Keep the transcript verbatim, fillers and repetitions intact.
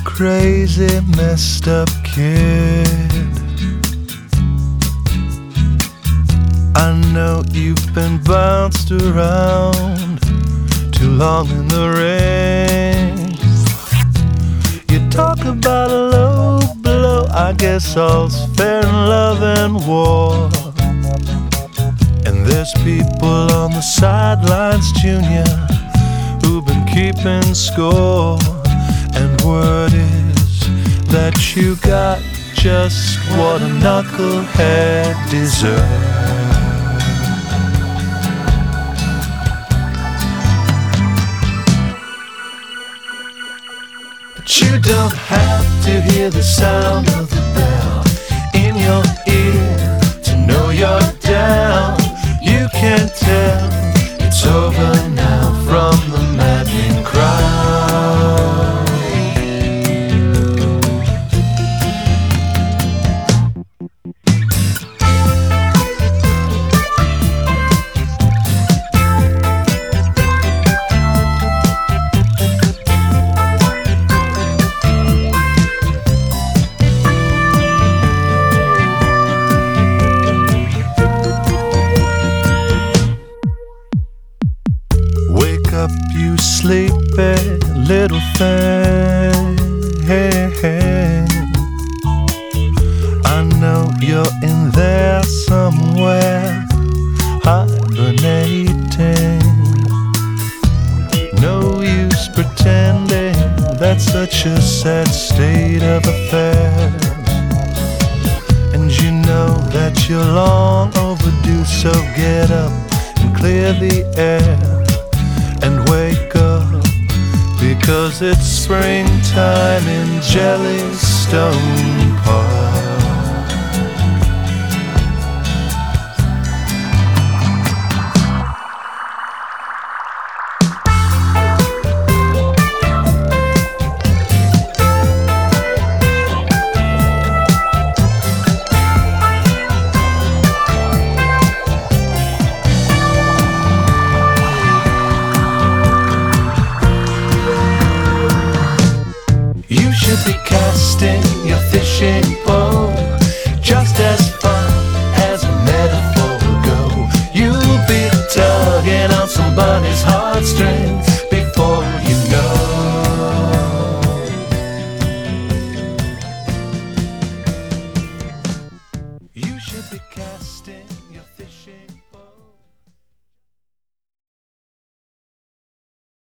crazy, messed up kid. I know you've been bounced around too long in the rain. You talk about a low blow, I guess all's fair in love and war. And there's people on the sidelines, Junior, who've been keeping score. And word is that you got just what a knucklehead deserves. But you don't have to hear the sound of the bell in your ear to know you're down. You can tell it's over now from the maddening crowd. Wake up, you sleepy little thing. I know you're in there somewhere, hibernating. No use pretending that's such a sad state of affairs. And you know that you're long overdue, so get up and clear the air and wake up, because it's springtime in Jellystone Park. You should be casting your fishing pole, just as far as a metaphor will go. You'll be tugging on somebody's heartstrings.